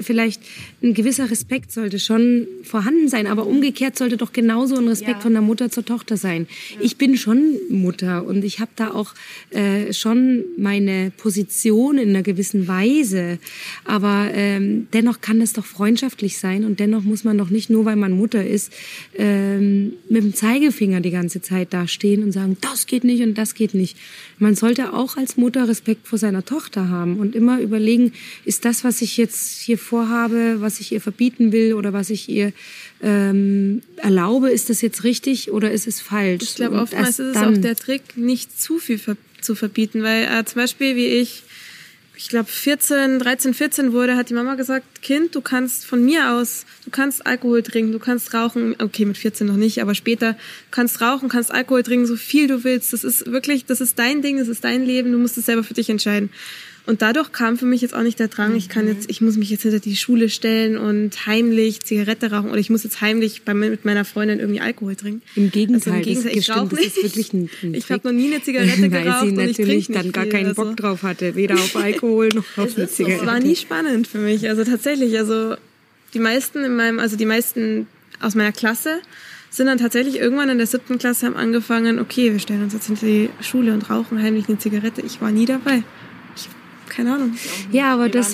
Respekt sollte schon vorhanden sein, aber umgekehrt sollte doch genauso ein Respekt von der Mutter zur Tochter sein. Ja. Ich bin schon Mutter und ich habe da auch schon meine Position in einer gewissen Weise, aber dennoch kann das doch freundschaftlich sein und dennoch muss man doch nicht nur, weil man Mutter ist, mit dem Zeigefinger die ganze Zeit dastehen und sagen, das geht nicht und das geht nicht. Man sollte auch als Mutter Respekt vor seiner Tochter haben und immer überlegen, ist das, was ich jetzt hier vorhabe, was ich ihr verbieten will oder was ich ihr erlaube, ist das jetzt richtig oder ist es falsch? Ich glaube, oftmals ist es auch der Trick, nicht zu viel zu verbieten, weil zum Beispiel wie ich glaube 13, 14 wurde, hat die Mama gesagt, Kind, du kannst von mir aus, du kannst Alkohol trinken, du kannst rauchen, okay, mit 14 noch nicht, aber später, kannst rauchen, kannst Alkohol trinken, so viel du willst. Das ist dein Ding, das ist dein Leben, du musst es selber für dich entscheiden. Und dadurch kam für mich jetzt auch nicht der Drang, ich muss mich jetzt hinter die Schule stellen und heimlich Zigarette rauchen oder ich muss jetzt heimlich mit meiner Freundin irgendwie Alkohol trinken. Im Gegenteil, ich rauche nicht. Das ist wirklich ein ich habe noch nie eine Zigarette geraucht und ich trinke nicht. Weil sie natürlich dann gar keinen Bock drauf hatte, weder auf Alkohol noch auf eine Zigarette. Das war nie spannend für mich, also tatsächlich, die meisten aus meiner Klasse sind dann tatsächlich irgendwann in der 7. Klasse haben angefangen, okay, wir stellen uns jetzt hinter die Schule und rauchen heimlich eine Zigarette. Ich war nie dabei. Keine Ahnung. Ja, aber ich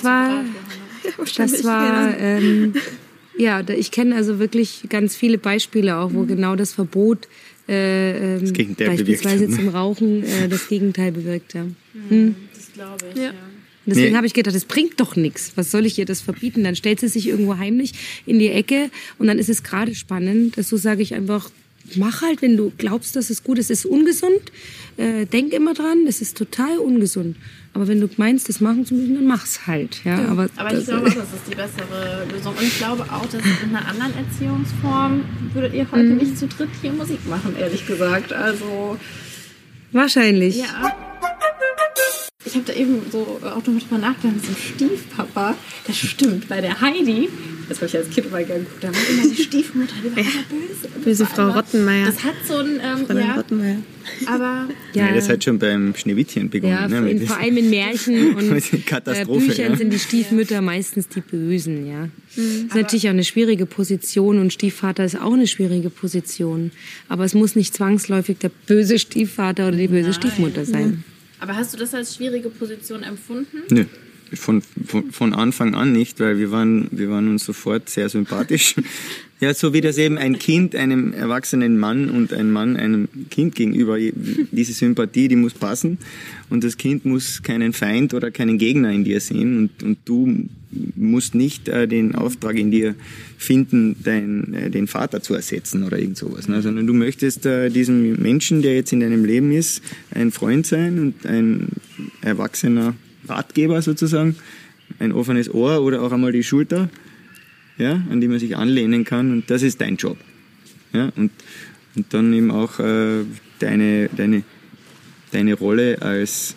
kenne also wirklich ganz viele Beispiele auch, wo genau das Verbot das Gegenteil beispielsweise bewirkt, zum Rauchen das Gegenteil bewirkt. Ja. Das glaube ich, ja. Deswegen habe ich gedacht, das bringt doch nichts. Was soll ich ihr das verbieten? Dann stellt sie sich irgendwo heimlich in die Ecke und dann ist es gerade spannend. So sage ich einfach, mach halt, wenn du glaubst, dass es gut ist. Es ist ungesund. Denk immer dran, das ist total ungesund. Aber wenn du meinst, das machen zu müssen, dann mach's halt. Ja, aber ich glaube auch, das ist die bessere Lösung. Und ich glaube auch, dass in einer anderen Erziehungsform würdet ihr heute nicht zu dritt hier Musik machen, ehrlich gesagt. Also wahrscheinlich. Ja. Ich habe da eben so auch drüber nachgedacht, so ein Stiefpapa, das stimmt, bei der Heidi, das habe ich als Kind immer gerne geguckt, da war immer die Stiefmutter, die war immer böse. Böse Frau Rottenmeier. Das hat so ein, Rottenmeier. Aber... Ja, das hat schon beim Schneewittchen begonnen. Ja, vor allem in Märchen und Büchern ja. sind die Stiefmütter meistens die Bösen, ja. Das ist natürlich auch eine schwierige Position und Stiefvater ist auch eine schwierige Position. Aber es muss nicht zwangsläufig der böse Stiefvater oder die böse Stiefmutter sein. Aber hast du das als schwierige Position empfunden? Nö, von Anfang an nicht, weil wir waren uns sofort sehr sympathisch. Ja, so wie das eben ein Kind einem erwachsenen Mann und ein Mann einem Kind gegenüber, diese Sympathie, die muss passen und das Kind muss keinen Feind oder keinen Gegner in dir sehen und du musst nicht den Auftrag in dir finden, den Vater zu ersetzen oder irgend sowas, ne? Sondern du möchtest diesem Menschen, der jetzt in deinem Leben ist, ein Freund sein und ein erwachsener Ratgeber sozusagen, ein offenes Ohr oder auch einmal die Schulter, ja, an die man sich anlehnen kann und das ist dein Job. Ja, und dann eben auch deine Rolle als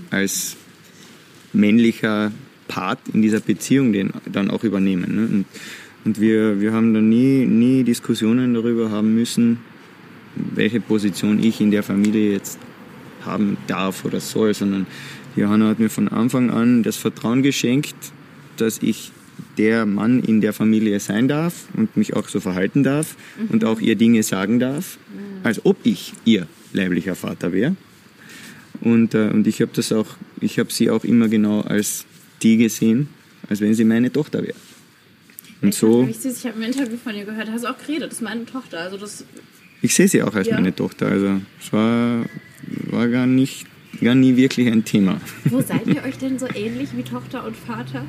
männlicher Part in dieser Beziehung den dann auch übernehmen. Ne? Und wir haben dann nie Diskussionen darüber haben müssen, welche Position ich in der Familie jetzt haben darf oder soll, sondern Johanna hat mir von Anfang an das Vertrauen geschenkt, dass ich der Mann in der Familie sein darf und mich auch so verhalten darf und auch ihr Dinge sagen darf, als ob ich ihr leiblicher Vater wäre. Und ich habe sie auch immer genau als die gesehen, als wenn sie meine Tochter wäre. Und so. Ich habe ein Interview von ihr gehört, da hast du auch geredet, das ist meine Tochter. Also das Ich sehe sie auch als meine Tochter. Also es war gar nie wirklich ein Thema. Wo seid ihr euch denn so ähnlich wie Tochter und Vater?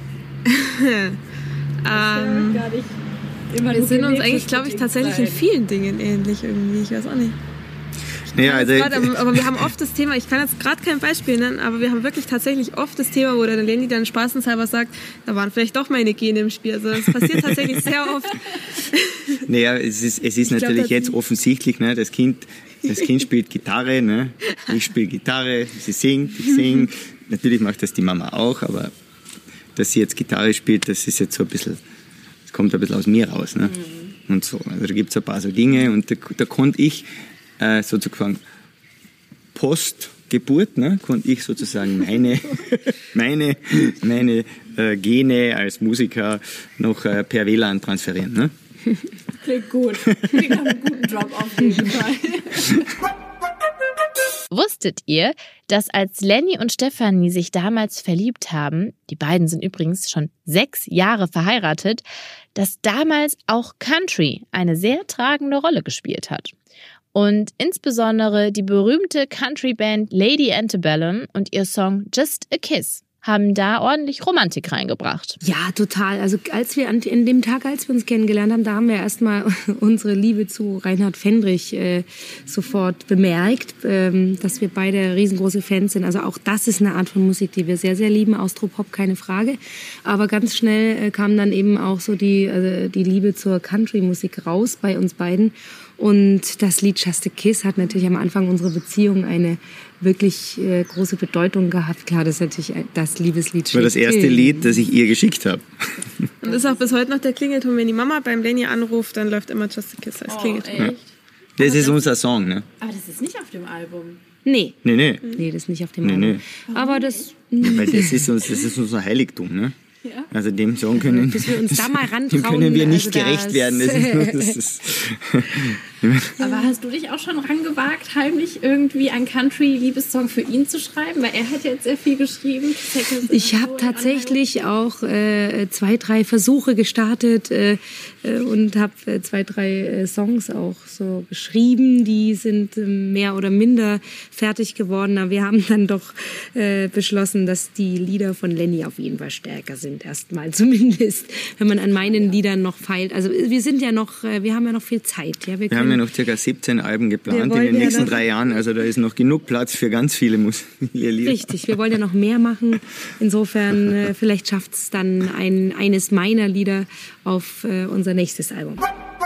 Wir sind uns eigentlich, glaube ich, tatsächlich in vielen Dingen ähnlich irgendwie. Ich weiß auch nicht. Naja, Aber wir haben oft das Thema, ich kann jetzt gerade kein Beispiel nennen, aber wir haben wirklich tatsächlich oft das Thema, wo der Lenny dann spaßenshalber sagt, da waren vielleicht doch meine Gene im Spiel. Also das passiert tatsächlich sehr oft. Naja, es ist natürlich jetzt offensichtlich, ne, das Kind spielt Gitarre, ne? Ich spiele Gitarre, sie singt, ich singe. Natürlich macht das die Mama auch, aber dass sie jetzt Gitarre spielt, das ist jetzt so ein bisschen, das kommt ein bisschen aus mir raus. Ne? Und so. Also da gibt es ein paar so Dinge und da konnte ich sozusagen Postgeburt, ne, konnte ich sozusagen meine Gene als Musiker noch per WLAN transferieren. Ne? Klingt gut. Klingt nach einem guten Job auf jeden Fall. Wusstet ihr, dass als Lenny und Stefanie sich damals verliebt haben, die beiden sind übrigens schon 6 Jahre verheiratet, dass damals auch Country eine sehr tragende Rolle gespielt hat? Und insbesondere die berühmte Country-Band Lady Antebellum und ihr Song Just a Kiss haben da ordentlich Romantik reingebracht. Ja, total. Also als wir in dem Tag, als wir uns kennengelernt haben, da haben wir erstmal unsere Liebe zu Reinhard Fendrich sofort bemerkt, dass wir beide riesengroße Fans sind. Also auch das ist eine Art von Musik, die wir sehr, sehr lieben. Austropop, keine Frage. Aber ganz schnell kam dann eben auch so die Liebe zur Country-Musik raus bei uns beiden. Und das Lied Just a Kiss hat natürlich am Anfang unserer Beziehung eine wirklich große Bedeutung gehabt. Klar, das ist natürlich das Liebeslied. Das war das erste Lied, das ich ihr geschickt habe. Und das ist auch bis heute noch der Klingelton. Wenn die Mama beim Lenny anruft, dann läuft immer Just a Kiss als Klingelton. Ja. Das ist unser Song, ne? Aber das ist nicht auf dem Album. Nee. Nee, das ist nicht auf dem Album. Aber das... Weil das ist unser Heiligtum, ne? Ja. Also dem Song können wir nicht gerecht werden. Aber hast du dich auch schon rangewagt, heimlich irgendwie einen Country-Liebessong für ihn zu schreiben? Weil er hat jetzt sehr viel geschrieben. Ich habe tatsächlich auch 2, 3 Versuche gestartet und habe 2, 3 Songs auch so geschrieben. Die sind mehr oder minder fertig geworden. Aber wir haben dann doch beschlossen, dass die Lieder von Lenny auf jeden Fall stärker sind. Erstmal zumindest, wenn man an meinen Liedern noch feilt. Also wir haben ja noch viel Zeit. Ja, wir haben ja noch ca. 17 Alben geplant in den nächsten 3 Jahren. Also da ist noch genug Platz für ganz viele Lieder. Richtig, wir wollen ja noch mehr machen. Insofern vielleicht schafft es dann eines meiner Lieder auf unser nächstes Album.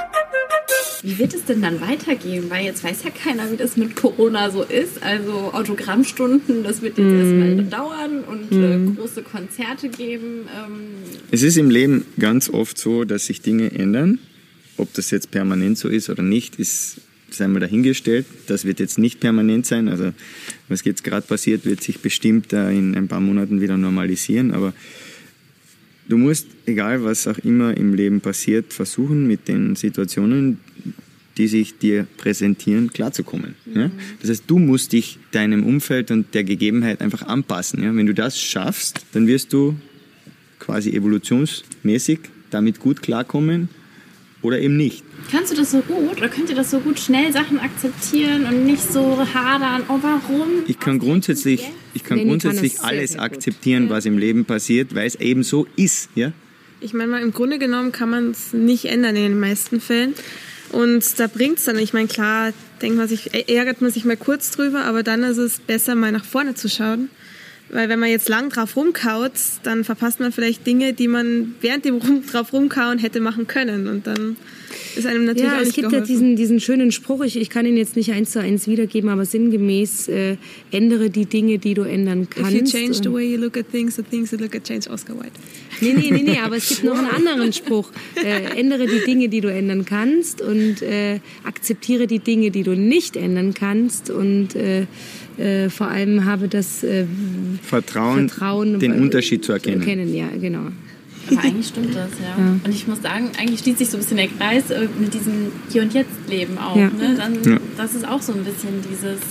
Wie wird es denn dann weitergehen? Weil jetzt weiß ja keiner, wie das mit Corona so ist. Also Autogrammstunden, das wird jetzt erstmal dauern und große Konzerte geben. Es ist im Leben ganz oft so, dass sich Dinge ändern. Ob das jetzt permanent so ist oder nicht, ist einmal dahingestellt. Das wird jetzt nicht permanent sein. Also was jetzt gerade passiert, wird sich bestimmt in ein paar Monaten wieder normalisieren. Aber du musst, egal was auch immer im Leben passiert, versuchen mit den Situationen, die sich dir präsentieren, klarzukommen. Ja? Das heißt, du musst dich deinem Umfeld und der Gegebenheit einfach anpassen. Ja? Wenn du das schaffst, dann wirst du quasi evolutionsmäßig damit gut klarkommen oder eben nicht. Kannst du das so gut oder könnt ihr das so gut schnell Sachen akzeptieren und nicht so hadern, oh warum? Ich kann grundsätzlich alles akzeptieren, was im Leben passiert, weil es eben so ist. Ja? Ich meine mal, im Grunde genommen kann man es nicht ändern in den meisten Fällen. Und da bringt es dann, ich meine, klar, ärgert man sich mal kurz drüber, aber dann ist es besser, mal nach vorne zu schauen. Weil wenn man jetzt lang drauf rumkaut, dann verpasst man vielleicht Dinge, die man während dem drauf rumkauen hätte machen können. Und dann ist einem natürlich auch nicht geholfen. Es gibt ja diesen schönen Spruch, ich kann ihn jetzt nicht 1:1 wiedergeben, aber sinngemäß, ändere die Dinge, die du ändern kannst. If you change the way you look at things, the things you look at change. Oscar Wilde. Nee, aber es gibt noch einen anderen Spruch. Ändere die Dinge, die du ändern kannst und akzeptiere die Dinge, die du nicht ändern kannst und vor allem habe das Vertrauen, den Unterschied zu erkennen. Ja, genau. Aber eigentlich stimmt das, ja. Und ich muss sagen, eigentlich schließt sich so ein bisschen der Kreis mit diesem Hier- und Jetzt-Leben auch. Ja. Ne? Das ist auch so ein bisschen dieses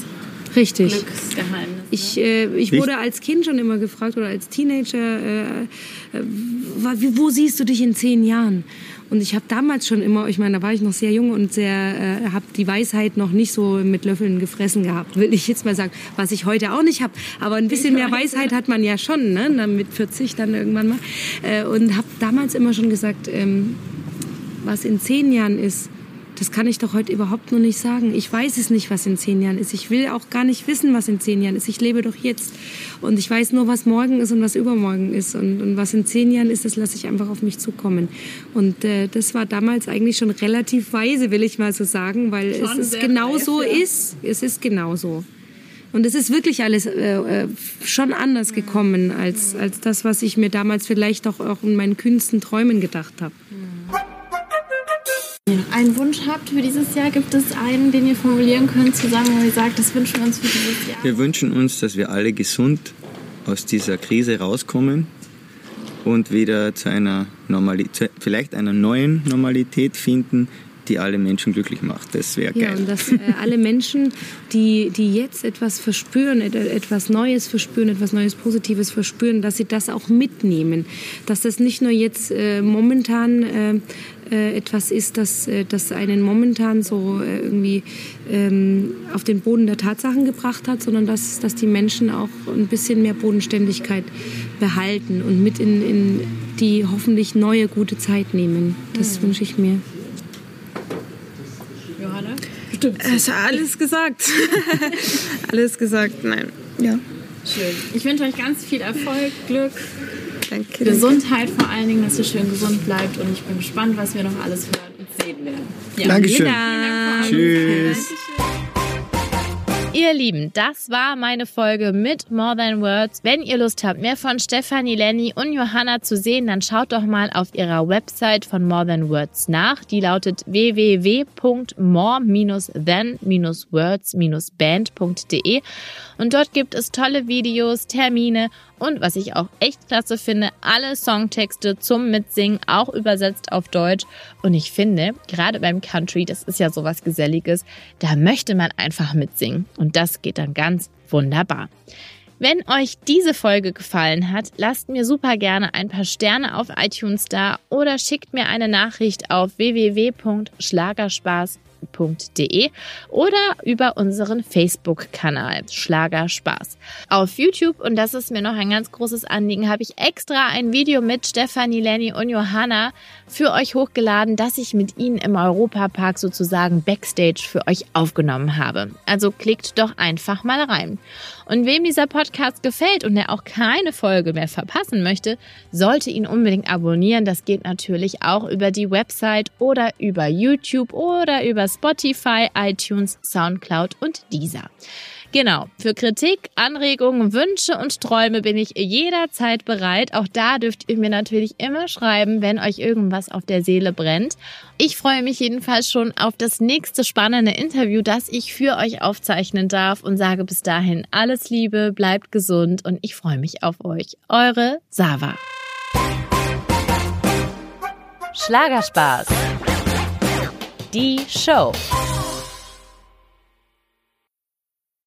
Richtig. Glücksgeheimnis. Ich wurde als Kind schon immer gefragt oder als Teenager, wo siehst du dich in 10 Jahren? Und ich habe damals schon immer, ich meine, da war ich noch sehr jung und habe die Weisheit noch nicht so mit Löffeln gefressen gehabt, will ich jetzt mal sagen, was ich heute auch nicht habe. Aber ein bisschen mehr Weisheit hat man ja schon, ne? Dann mit 40 dann irgendwann mal. Und habe damals immer schon gesagt, was in 10 Jahren ist, das kann ich doch heute überhaupt noch nicht sagen. Ich weiß es nicht, was in 10 Jahren ist. Ich will auch gar nicht wissen, was in 10 Jahren ist. Ich lebe doch jetzt. Und ich weiß nur, was morgen ist und was übermorgen ist. Und was in 10 Jahren ist, das lasse ich einfach auf mich zukommen. Und das war damals eigentlich schon relativ weise, will ich mal so sagen, weil es genau so ist. Es ist genau so. Und es ist wirklich alles schon anders gekommen als das, was ich mir damals vielleicht auch in meinen kühnsten Träumen gedacht habe. Einen Wunsch habt für dieses Jahr? Gibt es einen, den ihr formulieren könnt, zusammen, wo ihr sagt, das wünschen wir uns für dieses Jahr? Wir wünschen uns, dass wir alle gesund aus dieser Krise rauskommen und wieder zu einer Normalität, vielleicht einer neuen Normalität finden, die alle Menschen glücklich macht. Das wäre geil. Ja, und dass alle Menschen, die jetzt etwas verspüren, etwas Neues verspüren, etwas Neues Positives verspüren, dass sie das auch mitnehmen. Dass das nicht nur jetzt momentan etwas ist, das einen momentan so irgendwie auf den Boden der Tatsachen gebracht hat, sondern dass die Menschen auch ein bisschen mehr Bodenständigkeit behalten und mit in die hoffentlich neue gute Zeit nehmen. Das wünsche ich mir. Johanna? Stimmt. Es ist alles gesagt. Alles gesagt, nein. Ja. Schön. Ich wünsche euch ganz viel Erfolg, Glück, Danke. Gesundheit vor allen Dingen, dass ihr schön gesund bleibt. Und ich bin gespannt, was wir noch alles hören und sehen werden. Ja. Dankeschön. Tschüss. Ihr Lieben, das war meine Folge mit More Than Words. Wenn ihr Lust habt, mehr von Stefanie, Lenny und Johanna zu sehen, dann schaut doch mal auf ihrer Website von More Than Words nach. Die lautet www.more-than-words-band.de und dort gibt es tolle Videos, Termine und, was ich auch echt klasse finde, alle Songtexte zum Mitsingen, auch übersetzt auf Deutsch. Und ich finde, gerade beim Country, das ist ja sowas Geselliges, da möchte man einfach mitsingen. Und das geht dann ganz wunderbar. Wenn euch diese Folge gefallen hat, lasst mir super gerne ein paar Sterne auf iTunes da oder schickt mir eine Nachricht auf www.schlagerspaß.de oder über unseren Facebook-Kanal Schlagerspaß. Auf YouTube, und das ist mir noch ein ganz großes Anliegen, habe ich extra ein Video mit Stefanie, Lenny und Johanna für euch hochgeladen, das ich mit ihnen im Europapark sozusagen Backstage für euch aufgenommen habe. Also klickt doch einfach mal rein. Und wem dieser Podcast gefällt und er auch keine Folge mehr verpassen möchte, sollte ihn unbedingt abonnieren. Das geht natürlich auch über die Website oder über YouTube oder über Spotify, iTunes, Soundcloud und Deezer. Genau, für Kritik, Anregungen, Wünsche und Träume bin ich jederzeit bereit. Auch da dürft ihr mir natürlich immer schreiben, wenn euch irgendwas auf der Seele brennt. Ich freue mich jedenfalls schon auf das nächste spannende Interview, das ich für euch aufzeichnen darf und sage bis dahin alles Liebe, bleibt gesund und ich freue mich auf euch. Eure Sava. Schlagerspaß. Die Show.